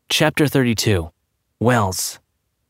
Chapter 32. Wells.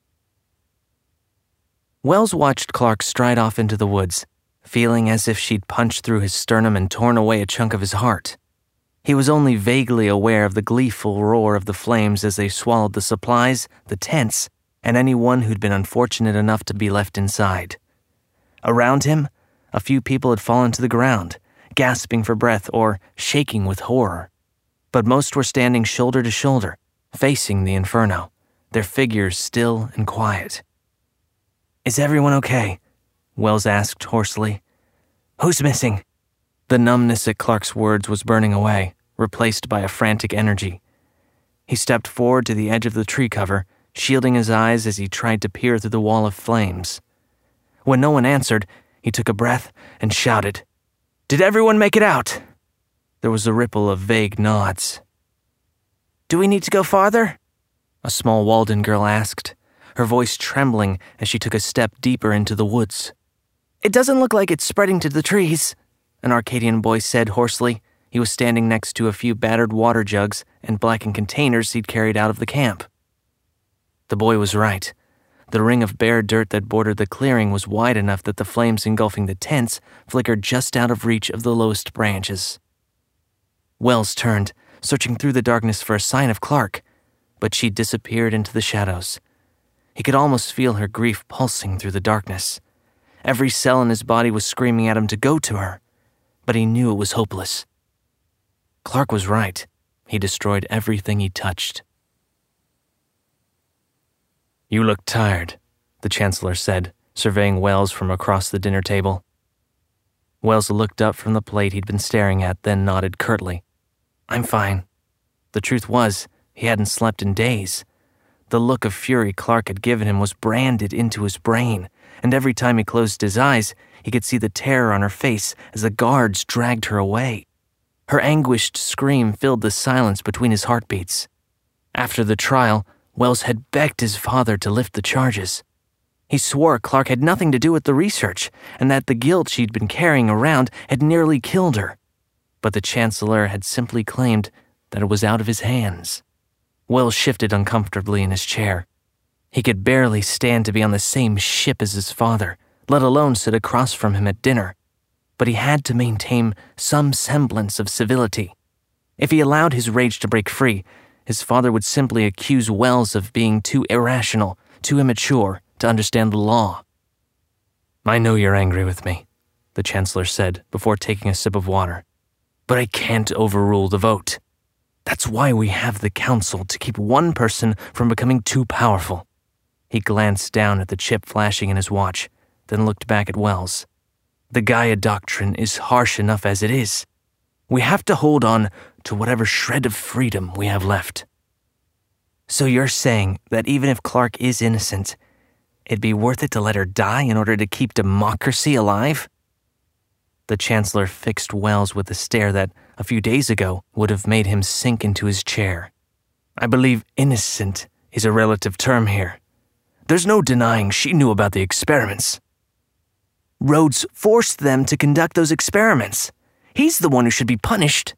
Wells watched Clark stride off into the woods, feeling as if she'd punched through his sternum and torn away a chunk of his heart. He was only vaguely aware of the gleeful roar of the flames as they swallowed the supplies, the tents, and anyone who'd been unfortunate enough to be left inside. Around him, a few people had fallen to the ground, gasping for breath or shaking with horror. But most were standing shoulder to shoulder, facing the inferno, their figures still and quiet. "Is everyone okay?" Wells asked hoarsely. "Who's missing?" The numbness at Clark's words was burning away, replaced by a frantic energy. He stepped forward to the edge of the tree cover, shielding his eyes as he tried to peer through the wall of flames. When no one answered, he took a breath and shouted, "Did everyone make it out?" There was a ripple of vague nods. "Do we need to go farther?" a small Walden girl asked, her voice trembling as she took a step deeper into the woods. "It doesn't look like it's spreading to the trees," an Arcadian boy said hoarsely. He was standing next to a few battered water jugs and blackened containers he'd carried out of the camp. The boy was right. The ring of bare dirt that bordered the clearing was wide enough that the flames engulfing the tents flickered just out of reach of the lowest branches. Wells turned, searching through the darkness for a sign of Clark, but she disappeared into the shadows. He could almost feel her grief pulsing through the darkness. Every cell in his body was screaming at him to go to her, but he knew it was hopeless. Clark was right. He destroyed everything he touched. "You look tired," the Chancellor said, surveying Wells from across the dinner table. Wells looked up from the plate he'd been staring at, then nodded curtly. "I'm fine." The truth was, he hadn't slept in days. The look of fury Clark had given him was branded into his brain, and every time he closed his eyes, he could see the terror on her face as the guards dragged her away. Her anguished scream filled the silence between his heartbeats. After the trial, Wells had begged his father to lift the charges. He swore Clark had nothing to do with the research, and that the guilt she'd been carrying around had nearly killed her. But the Chancellor had simply claimed that it was out of his hands. Wells shifted uncomfortably in his chair. He could barely stand to be on the same ship as his father, let alone sit across from him at dinner. But he had to maintain some semblance of civility. If he allowed his rage to break free, his father would simply accuse Wells of being too irrational, too immature to understand the law. "I know you're angry with me," the Chancellor said before taking a sip of water. "But I can't overrule the vote. That's why we have the council, to keep one person from becoming too powerful." He glanced down at the chip flashing in his watch, then looked back at Wells. "The Gaia Doctrine is harsh enough as it is. We have to hold on to whatever shred of freedom we have left." "So you're saying that even if Clark is innocent, it'd be worth it to let her die in order to keep democracy alive?" The Chancellor fixed Wells with a stare that, a few days ago, would have made him sink into his chair. "I believe innocent is a relative term here. There's no denying she knew about the experiments." "Rhodes forced them to conduct those experiments. He's the one who should be punished."